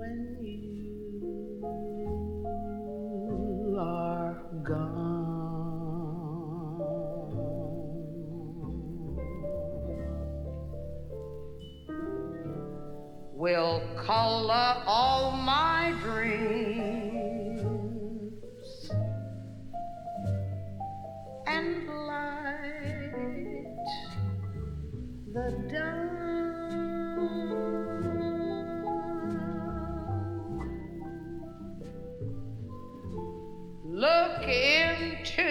when you are gone. Will color all my dreams and light the dawn. Look into